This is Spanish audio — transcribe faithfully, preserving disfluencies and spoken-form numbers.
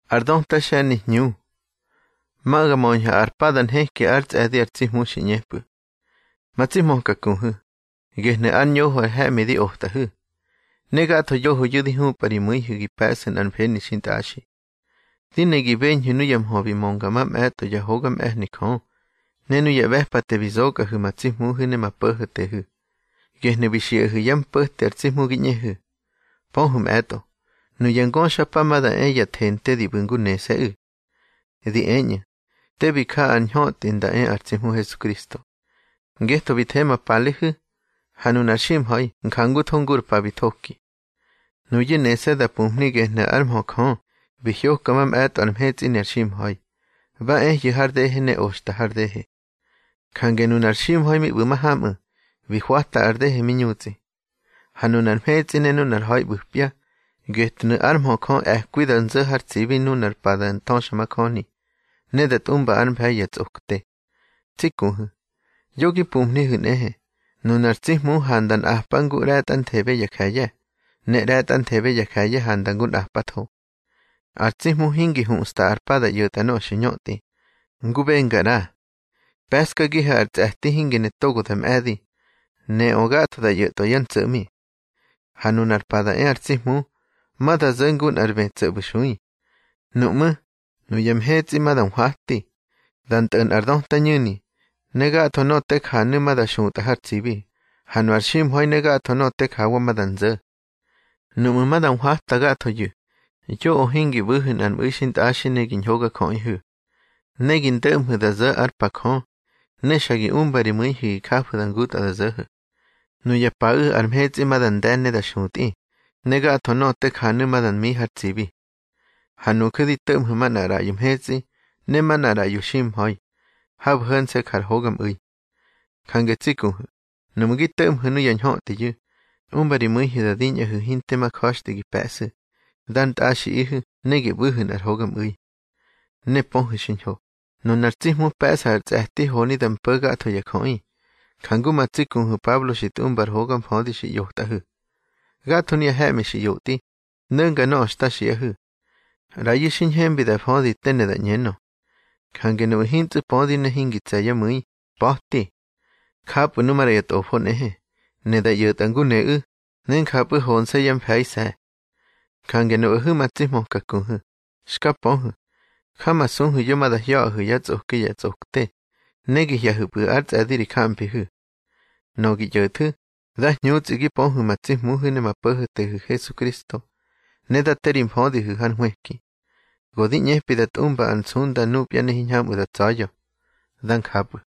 Ardon ta shani nyu. Maga monja arpadan he ke arts adi artsi mushi nyepu. Matsi monka kunhu. Gehne an yoho he me di ohta hu. Nega to yoho yudi hu pari mui hu gi pasen an peni shintashi. Dine gi ben hu nuyam hobi monga mam eto ya hogam eh nikon. Nenu ya vespa te vizoka hu matsi mu hu ne ma pohu te hu. Gehne bishi hu yam poh te artsi mu gi nye hu. Pon hum eto. Nu yangon shapamada ella tente di bungu nese u. Di enya. Te bika an hot inda en artsi mu Jesucristo. Gesto bitema palihu. Hanunashim hoi, nkangu tongur pa bitoki. Nuye nese da pumni gehne arm hokon, bihyo kamam et arm hetz in arshim hoi. Va eh ye hardehe ne oshta hardehe. Kangenun arshim hoi mi bumahamu, bihuata ardehe minuti. Hanun arm hetz in enun hoi buhpia, getnu arm hokon eh kuidan ze hartzibi nun arpadan tonshamakoni. Nedat umba arm hayets okte. Tikuhu. Yogi pumni hunehe. Nunartsi mu handan ahpangu ratan thebe yakaya. Ne ratan thebe yakaya handangun ahpatho. Artsi mu hingi hun sta arpada yotano shinyoti. Ngubengara. Peska giha arts ahti hingi ne togo them adi. Ne ogato da yoto yansumi. Hanun arpada e artsi mu. Mada zengun arbetse bushui. Numu. Nuyam hetsi madam hati. Dantan ardon tanyuni. Negato no tek hanu mada shunta hartsibi. Hanu arshim hoi negato no tek hawa madanze. Numu madan hata gato yu. Yo o hingi buhun an wishint ashi negin hoga koi hu. Negin demhu da ze arpa kon. Neshagi umbari muihi kafu dan guta da ze hu. Nu ya pa u armhetzi madan denne da shunti. Negato no tek hanu madan mi hartsibi. Hanu kudi temhu manara yum hetzi. Ne manara yushim hoi. Hab hân se khar hogam ui. Kange tsiku. Numugi tem hunu yan hot te yu. Umbari mui hida dinya hu hinte ma kosh te gi pese. Dan tashi ihu nege buhun ar hogam ui. Ne ponhu shin ho. Nun artsihmu pesa ar tsahti honi dan pega ato yakoi. Kangu ma tsiku hu Pablo shit umbar hogam hodi shi yohta hu. Gato niya heme shi yoti. Nunga no ashta shi hu. Rayi shin hembi da hodi tenne da nyeno. Kange no hintsu podi na hingitsa ya mui, pohti. Kapu numara ya tofo nehe. Neda yotangu ne u, nen kapu honsa yam paisa. Kange no uhu matsi monka kuhu. Shkaponhu. Kama sunhu yomada hyohu ya tsohke ya tsohte. Negi ya hupu arts adiri kampi hu. Nogi yotu, da nyutsi gi ponhu matsi muhu ne mapohu te hu Jesucristo. Neda terim hodi hu han hueki. Godi nye pidat umba an sunda nupya ne hinyam uda tsayo. Dan kapu.